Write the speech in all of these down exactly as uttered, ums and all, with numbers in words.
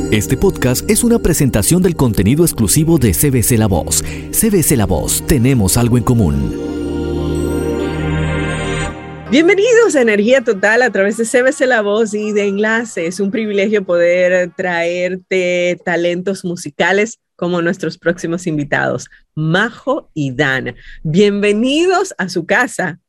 Este podcast es una presentación del contenido exclusivo de C B C La Voz. C B C La Voz, tenemos algo en común. Bienvenidos a Energía Total a través de C B C La Voz y de Enlace. Es un privilegio poder traerte talentos musicales como nuestros próximos invitados, Majo y Dan. Bienvenidos a su casa.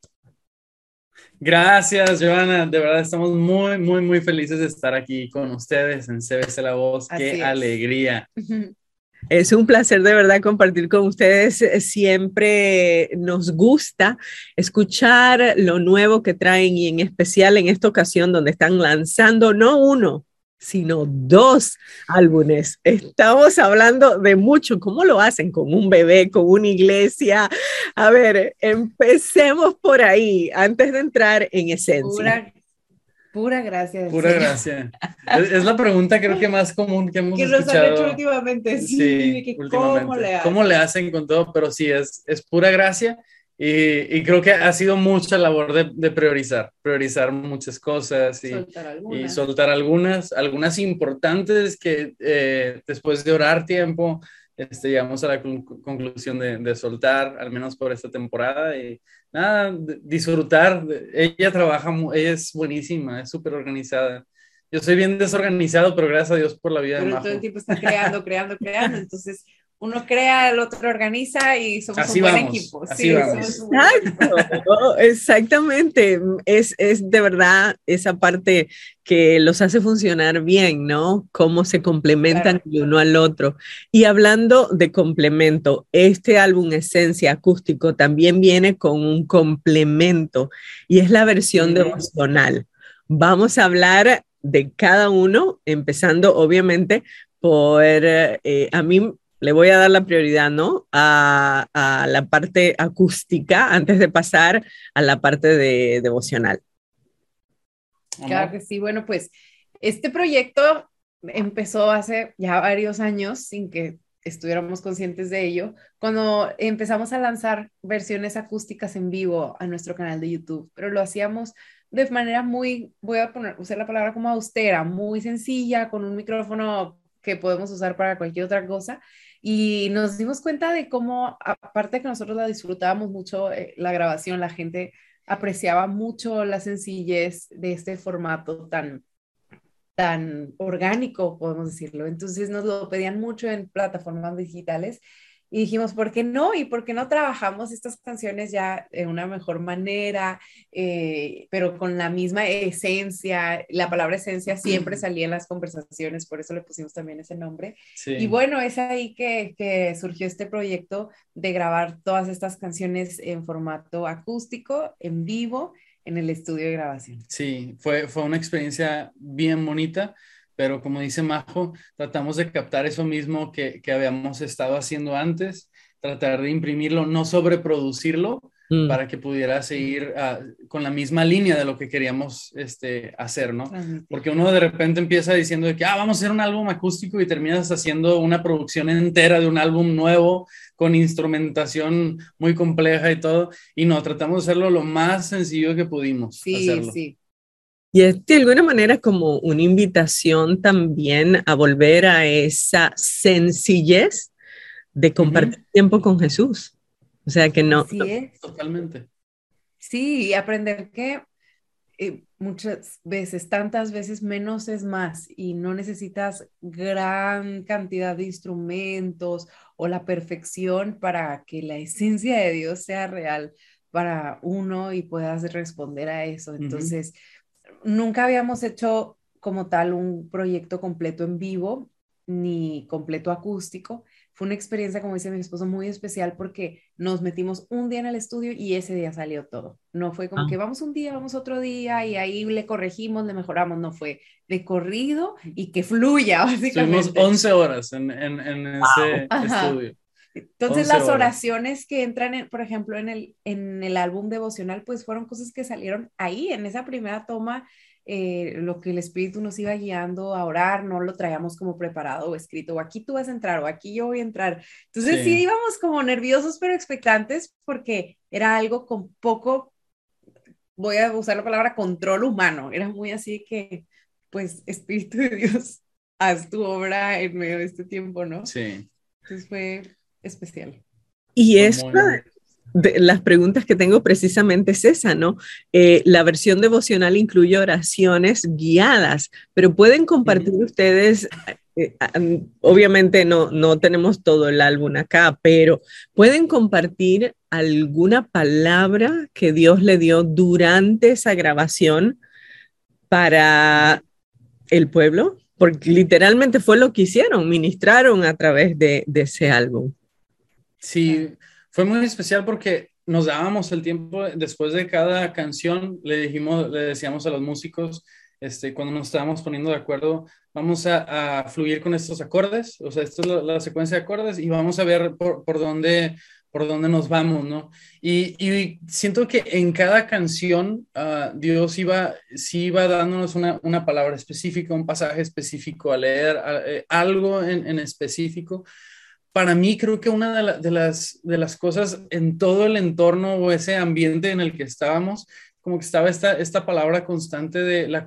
Gracias, Joana. De verdad estamos muy, muy, muy felices de estar aquí con ustedes en C B C La Voz. Así ¡Qué es. alegría! Es un placer de verdad compartir con ustedes. Siempre nos gusta escuchar lo nuevo que traen y en especial en esta ocasión donde están lanzando no uno, sino dos álbumes. Estamos hablando de mucho. ¿Cómo lo hacen? Con un bebé, con una iglesia. A ver, empecemos por ahí antes de entrar en esencia. Pura, pura gracia. del Pura Señor. gracia. Es, es la pregunta creo que más común que hemos Que nos escuchado. han hecho últimamente, sí, Sí, que últimamente. ¿cómo le hacen? ¿Cómo le hacen con todo? Pero sí, es, es pura gracia y, y creo que ha sido mucha labor de, de priorizar, priorizar muchas cosas y Soltar y algunas. soltar algunas, algunas importantes que eh, después de orar tiempo, este, llegamos a la conclu- conclusión de, de soltar, al menos por esta temporada y nada, de- disfrutar. Ella trabaja, mu- ella es buenísima, es súper organizada. Yo soy bien desorganizado, pero gracias a Dios por la vida de Pero Majo. todo el tiempo está creando, creando, creando. Entonces, uno crea, el otro organiza y somos Así un buen vamos, equipo. así Sí, vamos. somos un buen equipo. Exacto, exactamente. Es, es de verdad esa parte que los hace funcionar bien, ¿no? Cómo se complementan Claro. el uno al otro. Y hablando de complemento, este álbum Esencia Acústico también viene con un complemento y es la versión Ujú. devocional. Vamos a hablar de cada uno, empezando obviamente por, eh, a mí le voy a dar la prioridad, ¿no? A, a la parte acústica antes de pasar a la parte de devocional. Claro Amor. que sí. Bueno, pues este proyecto empezó hace ya varios años sin que estuviéramos conscientes de ello, cuando empezamos a lanzar versiones acústicas en vivo a nuestro canal de YouTube, pero lo hacíamos de manera muy, voy a poner, usar la palabra como austera, muy sencilla, con un micrófono que podemos usar para cualquier otra cosa. Y nos dimos cuenta de cómo, aparte de que nosotros la disfrutábamos mucho, eh, la grabación, la gente apreciaba mucho la sencillez de este formato tan, tan orgánico, podemos decirlo. Entonces nos lo pedían mucho en plataformas digitales y dijimos, ¿por qué no? ¿Y por qué no trabajamos estas canciones ya de una mejor manera, eh, pero con la misma esencia? La palabra esencia siempre salía en las conversaciones, por eso le pusimos también ese nombre. Sí. Y bueno, es ahí que, que surgió este proyecto de grabar todas estas canciones en formato acústico, en vivo, en el estudio de grabación. Sí, fue, fue una experiencia bien bonita, pero como dice Majo, tratamos de captar eso mismo que, que habíamos estado haciendo antes, tratar de imprimirlo, no sobreproducirlo, Mm. para que pudiera seguir uh, con la misma línea de lo que queríamos este, hacer, ¿no? Transmitir. Porque uno de repente empieza diciendo de que, ah, vamos a hacer un álbum acústico y terminas haciendo una producción entera de un álbum nuevo con instrumentación muy compleja y todo, y no, tratamos de hacerlo lo más sencillo que pudimos Sí, hacerlo. sí. Y es de alguna manera como una invitación también a volver a esa sencillez de compartir Ujú. tiempo con Jesús. O sea que no, Así no- es. Totalmente. Sí, y aprender que eh, muchas veces, tantas veces menos es más y no necesitas gran cantidad de instrumentos o la perfección para que la esencia de Dios sea real para uno y puedas responder a eso. Ujú. Entonces, nunca habíamos hecho como tal un proyecto completo en vivo ni completo acústico. Fue una experiencia, como dice mi esposo, muy especial porque nos metimos un día en el estudio y ese día salió todo. No fue como Ah. que vamos un día, vamos otro día y ahí le corregimos, le mejoramos. No, fue de corrido y que fluya, Estuvimos básicamente. once horas en, en, en ese Ajá. estudio. Entonces once las horas. oraciones que entran, en, por ejemplo, en el, en el álbum devocional, pues fueron cosas que salieron ahí, en esa primera toma, eh, lo que el Espíritu nos iba guiando a orar, no lo traíamos como preparado o escrito, o aquí tú vas a entrar, o aquí yo voy a entrar. Entonces sí, Sí. íbamos como nerviosos, pero expectantes, porque era algo con poco, voy a usar la palabra control humano, era muy así que, pues, Espíritu de Dios, haz tu obra en medio de este tiempo, ¿no? Sí. Entonces fue especial. Y Fue es muy, muy... de las preguntas que tengo precisamente es esa, ¿no? Eh, la versión devocional incluye oraciones guiadas, pero pueden compartir Ujú. ustedes, eh, eh, obviamente no, no tenemos todo el álbum acá, pero pueden compartir alguna palabra que Dios le dio durante esa grabación para el pueblo, porque literalmente fue lo que hicieron, ministraron a través de, de ese álbum. Sí, fue muy especial porque nos dábamos el tiempo después de cada canción, le dijimos, le decíamos a los músicos, este, cuando nos estábamos poniendo de acuerdo, vamos a, a fluir con estos acordes, o sea, esta es la, la secuencia de acordes y vamos a ver por, por dónde, por dónde nos vamos, ¿no? Y, y siento que en cada canción uh, Dios iba, sí iba dándonos una, una palabra específica, un pasaje específico a leer, a, eh, algo en, en específico. Para mí creo que una de, la, de, las, de las cosas en todo el entorno o ese ambiente en el que estábamos, como que estaba esta, esta palabra constante de la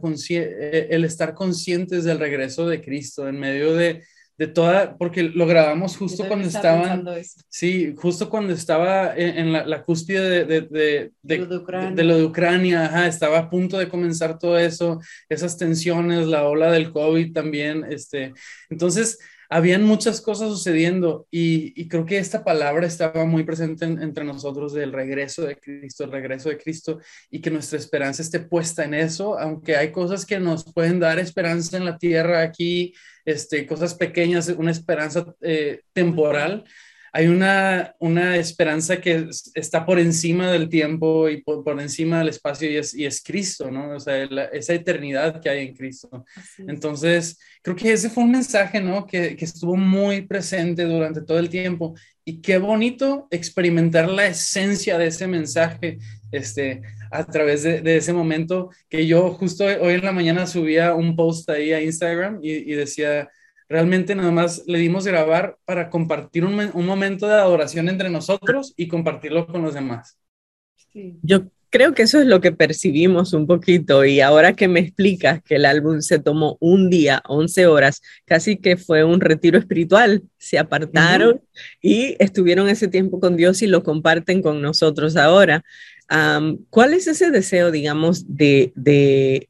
el estar conscientes del regreso de Cristo en medio de, de toda, porque lo grabamos justo cuando estaban, sí, justo cuando estaba en, en la, la cúspide de, de, de, de, lo de Ucrania, de, de lo de Ucrania, ajá, estaba a punto de comenzar todo eso, esas tensiones, la ola del COVID también, este, entonces habían muchas cosas sucediendo y, y creo que esta palabra estaba muy presente en, entre nosotros del regreso de Cristo, el regreso de Cristo y que nuestra esperanza esté puesta en eso, aunque hay cosas que nos pueden dar esperanza en la tierra aquí, este, cosas pequeñas, una esperanza eh, temporal. Hay una, una esperanza que está por encima del tiempo y por, por encima del espacio y es, y es Cristo, ¿no? O sea, la, esa eternidad que hay en Cristo. Entonces, creo que ese fue un mensaje, ¿no? Que, que estuvo muy presente durante todo el tiempo y qué bonito experimentar la esencia de ese mensaje este, a través de, de ese momento que yo justo hoy en la mañana subía un post ahí a Instagram y, y decía... Realmente nada más le dimos grabar para compartir un, un momento de adoración entre nosotros y compartirlo con los demás. Sí. Yo creo que eso es lo que percibimos un poquito y ahora que me explicas que el álbum se tomó un día, once horas, casi que fue un retiro espiritual, se apartaron uh-huh. y estuvieron ese tiempo con Dios y lo comparten con nosotros ahora. Um, ¿Cuál es ese deseo, digamos, de, de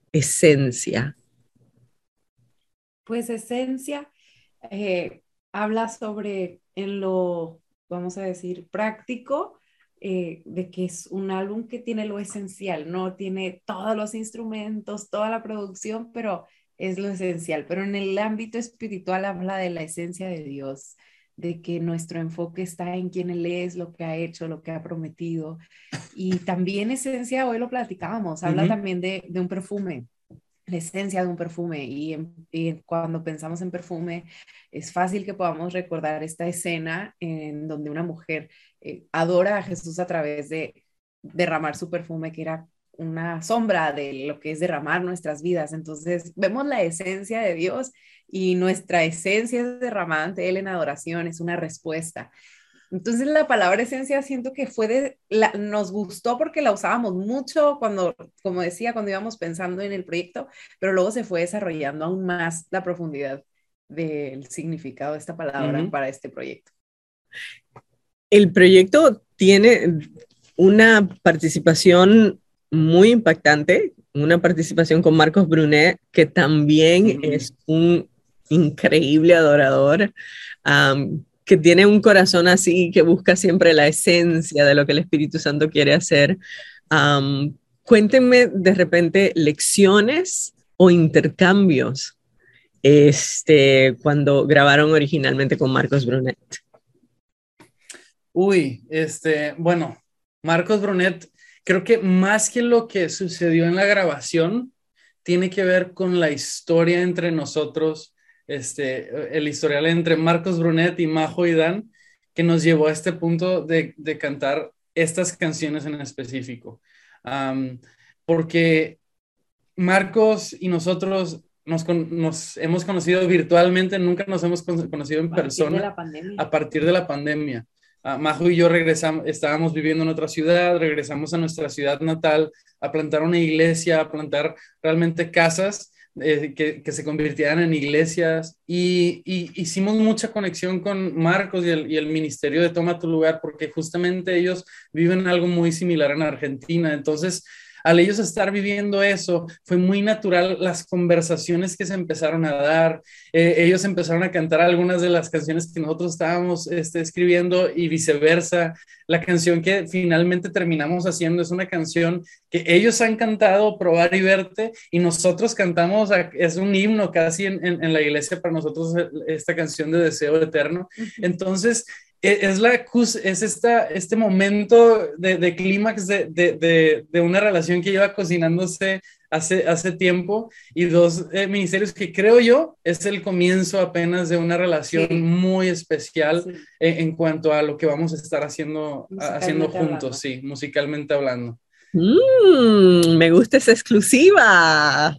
esencia? Pues esencia eh, habla sobre en lo, vamos a decir, práctico, eh, de que es un álbum que tiene lo esencial, no tiene todos los instrumentos, toda la producción, pero es lo esencial. Pero en el ámbito espiritual habla de la esencia de Dios, de que nuestro enfoque está en quién Él es, lo que ha hecho, lo que ha prometido. Y también esencia, hoy lo platicábamos, habla uh-huh. también de, de un perfume. La esencia de un perfume y, en, y cuando pensamos en perfume es fácil que podamos recordar esta escena en donde una mujer eh, adora a Jesús a través de derramar su perfume, que era una sombra de lo que es derramar nuestras vidas. Entonces vemos la esencia de Dios y nuestra esencia es derramada ante Él en adoración, es una respuesta. Entonces la palabra esencia siento que fue de, la, nos gustó porque la usábamos mucho cuando, como decía, cuando íbamos pensando en el proyecto, pero luego se fue desarrollando aún más la profundidad del significado de esta palabra uh-huh. para este proyecto. El proyecto tiene una participación muy impactante, una participación con Marcos Brunet, que también uh-huh. es un increíble adorador. Um, que tiene un corazón así, que busca siempre la esencia de lo que el Espíritu Santo quiere hacer. Um, cuéntenme de repente lecciones o intercambios este, cuando grabaron originalmente con Marcos Brunet. Uy, este, bueno, Marcos Brunet, creo que más que lo que sucedió en la grabación, tiene que ver con la historia entre nosotros, Este, el historial entre Marcos Brunet y Majo y Dan, que nos llevó a este punto de, de cantar estas canciones en específico. Um, porque Marcos y nosotros nos, nos hemos conocido virtualmente, nunca nos hemos conocido en persona a partir de la pandemia. Uh, Majo y yo regresamos, estábamos viviendo en otra ciudad, regresamos a nuestra ciudad natal a plantar una iglesia, a plantar realmente casas, eh, que, que se convirtieran en iglesias, y, y hicimos mucha conexión con Marcos y el, y el ministerio de Toma tu Lugar, porque justamente ellos viven algo muy similar en Argentina. Entonces, al ellos estar viviendo eso, fue muy natural las conversaciones que se empezaron a dar. Eh, ellos empezaron a cantar algunas de las canciones que nosotros estábamos este, escribiendo, y viceversa. La canción que finalmente terminamos haciendo es una canción que ellos han cantado, Probar y Verte, y nosotros cantamos, es un himno casi en, en, en la iglesia para nosotros, esta canción de Deseo Eterno. Entonces, es, la, es esta, este momento de, de clímax de, de, de, de una relación que lleva cocinándose hace, hace tiempo, y dos eh, ministerios que creo yo es el comienzo apenas de una relación sí. muy especial sí. en, en cuanto a lo que vamos a estar haciendo, haciendo juntos, hablando. sí, musicalmente hablando. Mm, me gusta esa exclusiva.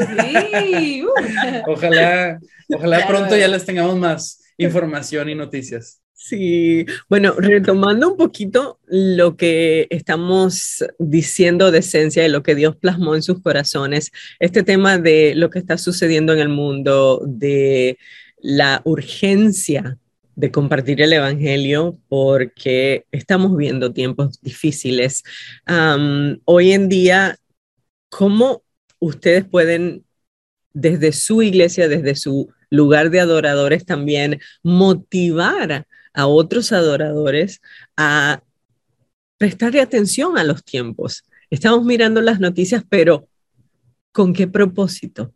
Sí. Uh. Ojalá, ojalá ya pronto ya les tengamos más información y noticias. Sí, bueno, retomando un poquito lo que estamos diciendo de esencia y lo que Dios plasmó en sus corazones, este tema de lo que está sucediendo en el mundo, de la urgencia de compartir el evangelio, porque estamos viendo tiempos difíciles. Um, hoy en día, ¿cómo ustedes pueden, desde su iglesia, desde su lugar de adoradores también, motivar a otros adoradores a prestarle atención a los tiempos? Estamos mirando las noticias, pero ¿con qué propósito?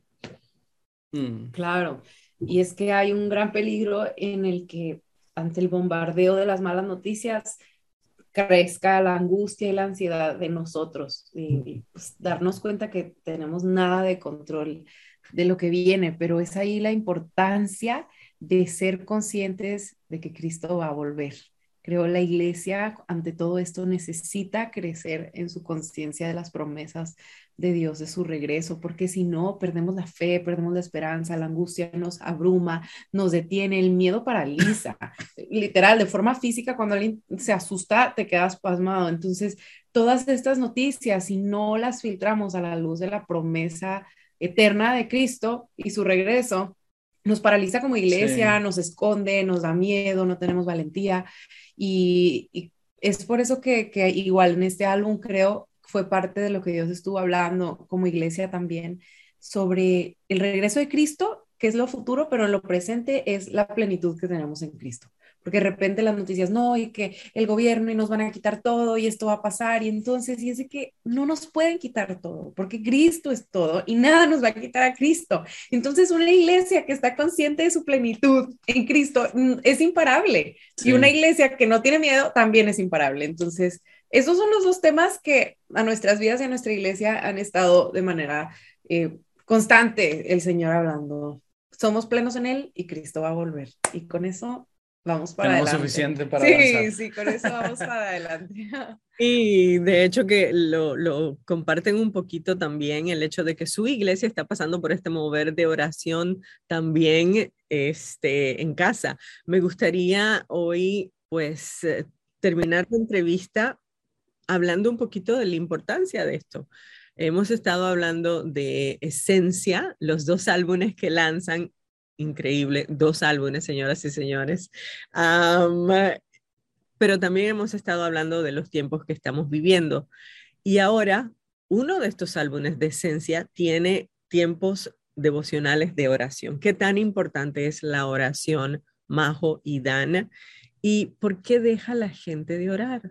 Mm. Claro, y es que hay un gran peligro en el que ante el bombardeo de las malas noticias crezca la angustia y la ansiedad de nosotros, y pues, darnos cuenta que tenemos nada de control de lo que viene, pero es ahí la importancia de ser conscientes de que Cristo va a volver. Creo la iglesia ante todo esto necesita crecer en su conciencia de las promesas de Dios, de su regreso, porque si no, perdemos la fe, perdemos la esperanza, la angustia nos abruma, nos detiene, el miedo paraliza, literal, de forma física, cuando alguien se asusta, te quedas pasmado. Entonces, todas estas noticias, si no las filtramos a la luz de la promesa eterna de Cristo y su regreso, nos paraliza como iglesia, sí. nos esconde, nos da miedo, no tenemos valentía, y, y es por eso que, que igual en este álbum creo fue parte de lo que Dios estuvo hablando como iglesia también, sobre el regreso de Cristo, que es lo futuro, pero en lo presente es la plenitud que tenemos en Cristo. Porque de repente las noticias, no, y que el gobierno y nos van a quitar todo y esto va a pasar, y entonces, y es de que no nos pueden quitar todo, porque Cristo es todo y nada nos va a quitar a Cristo. Entonces una iglesia que está consciente de su plenitud en Cristo es imparable, sí. y una iglesia que no tiene miedo también es imparable. Entonces esos son los dos temas que a nuestras vidas y a nuestra iglesia han estado de manera eh, constante el Señor hablando. Somos plenos en Él y Cristo va a volver, y con eso vamos para Tenemos adelante. suficiente para sí, avanzar. Sí, con eso vamos para adelante. Y de hecho que lo, lo comparten un poquito también, el hecho de que su iglesia está pasando por este mover de oración también este, en casa. Me gustaría hoy pues terminar la entrevista hablando un poquito de la importancia de esto. Hemos estado hablando de Esencia, los dos álbumes que lanzan. Increíble, dos álbumes, señoras y señores. Um, pero también hemos estado hablando de los tiempos que estamos viviendo. Y ahora, uno de estos álbumes de Esencia tiene tiempos devocionales de oración. ¿Qué tan importante es la oración, Majo y Dana? ¿Y por qué deja la gente de orar?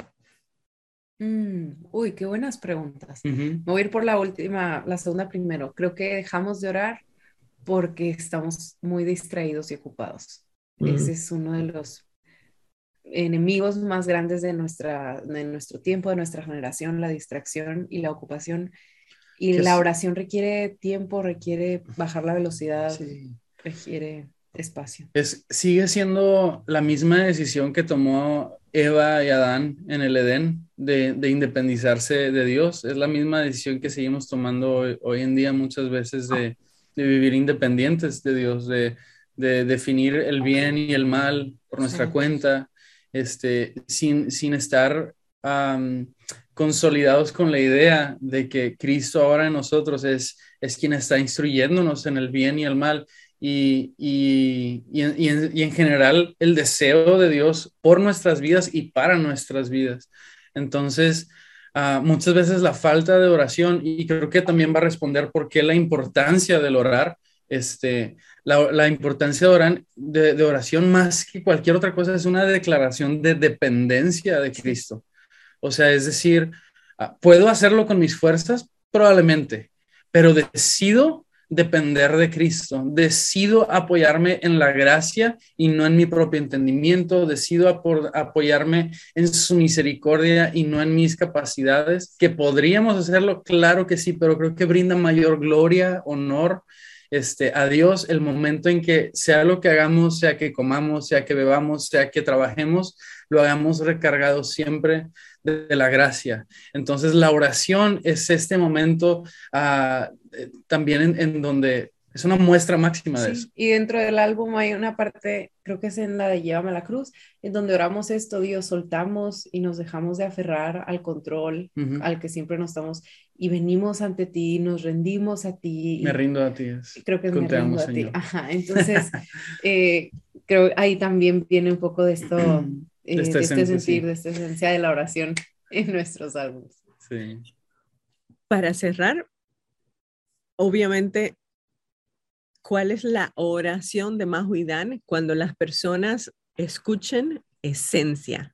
Mm, uy, qué buenas preguntas. Uh-huh. Me voy a ir por la última, la segunda primero. Creo que dejamos de orar porque estamos muy distraídos y ocupados. Mm. Ese es uno de los enemigos más grandes de, nuestra, de nuestro tiempo, de nuestra generación, la distracción y la ocupación. Y la es? oración requiere tiempo, requiere bajar la velocidad, sí. requiere espacio. Es, sigue siendo la misma decisión que tomó Eva y Adán en el Edén de, de independizarse de Dios. Es la misma decisión que seguimos tomando hoy, hoy en día muchas veces de... de vivir independientes de Dios, de, de definir el bien y el mal por nuestra sí. cuenta, este, sin, sin estar um, consolidados con la idea de que Cristo ahora en nosotros es, es quien está instruyéndonos en el bien y el mal, y, y, y, en, y, en, y en general el deseo de Dios por nuestras vidas y para nuestras vidas. Entonces, uh, muchas veces la falta de oración, y creo que también va a responder por qué la importancia del orar, este, la, la importancia de, orar, de, de oración más que cualquier otra cosa es una declaración de dependencia de Cristo. O sea, es decir, ¿puedo hacerlo con mis fuerzas? Probablemente, pero decido depender de Cristo, decido apoyarme en la gracia y no en mi propio entendimiento, decido apo- apoyarme en su misericordia y no en mis capacidades, que podríamos hacerlo, claro que sí, pero creo que brinda mayor gloria, honor, Este, a Dios el momento en que sea lo que hagamos, sea que comamos, sea que bebamos, sea que trabajemos, lo hagamos recargado siempre de, de la gracia. Entonces la oración es este momento uh, eh, también en, en donde es una muestra máxima de sí, eso. Y dentro del álbum hay una parte, creo que es en la de Llévame a la cruz, en donde oramos esto, Dios, soltamos y nos dejamos de aferrar al control, uh-huh. al que siempre nos estamos, y venimos ante ti, nos rendimos a ti. Me rindo a ti. Es, creo que es me rindo a ti. Señor. Ajá, entonces, eh, creo ahí también viene un poco de esto, eh, de este, de este esencia, sentir, sí. de esta esencia de la oración en nuestros álbumes. Sí. Para cerrar, obviamente, ¿cuál es la oración de Majo y Dan cuando las personas escuchen esencia?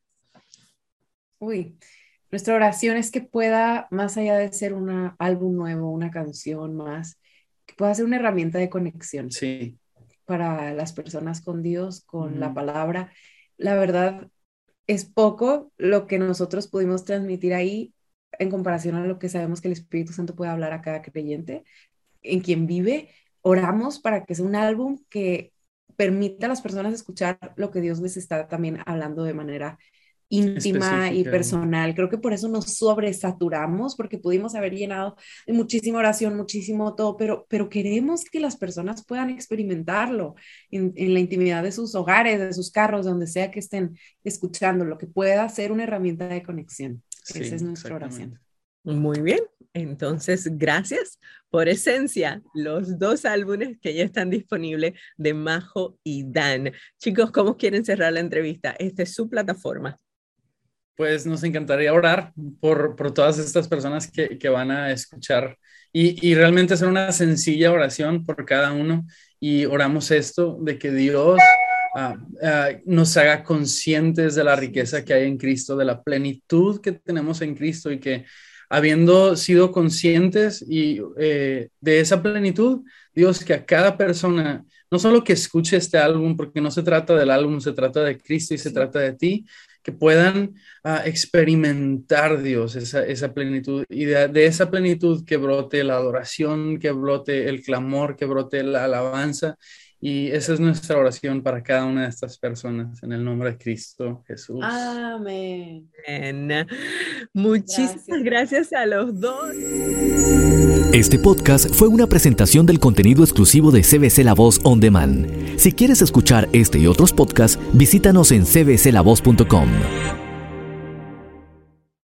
Uy, nuestra oración es que pueda, más allá de ser un álbum nuevo, una canción más, que pueda ser una herramienta de conexión. Sí. Para las personas con Dios, con mm. la palabra. La verdad, es poco lo que nosotros pudimos transmitir ahí en comparación a lo que sabemos que el Espíritu Santo puede hablar a cada creyente, en quien vive. Oramos para que sea un álbum que permita a las personas escuchar lo que Dios les está también hablando de manera íntima y personal. Creo que por eso nos sobresaturamos, porque pudimos haber llenado de muchísima oración, muchísimo todo, pero, pero queremos que las personas puedan experimentarlo en, en la intimidad de sus hogares, de sus carros, donde sea que estén escuchando, lo que pueda ser una herramienta de conexión. Sí, esa es nuestra oración. Muy bien. Entonces, gracias por Esencia, los dos álbumes que ya están disponibles de Majo y Dan. Chicos, ¿cómo quieren cerrar la entrevista? Esta es su plataforma. Pues nos encantaría orar por, por todas estas personas que, que van a escuchar y, y realmente hacer una sencilla oración por cada uno, y oramos esto de que Dios uh, uh, nos haga conscientes de la riqueza que hay en Cristo, de la plenitud que tenemos en Cristo, y que habiendo sido conscientes y, eh, de esa plenitud, Dios, que a cada persona, no solo que escuche este álbum, porque no se trata del álbum, se trata de Cristo y se sí. trata de ti, que puedan uh, experimentar, Dios, esa, esa plenitud, y de, de esa plenitud que brote la adoración, que brote el clamor, que brote la alabanza. Y esa es nuestra oración para cada una de estas personas, en el nombre de Cristo Jesús. Amén. Amén. Muchísimas gracias. gracias a los dos. Este podcast fue una presentación del contenido exclusivo de C B C La Voz On Demand. Si quieres escuchar este y otros podcasts, visítanos en c b c la voz punto com.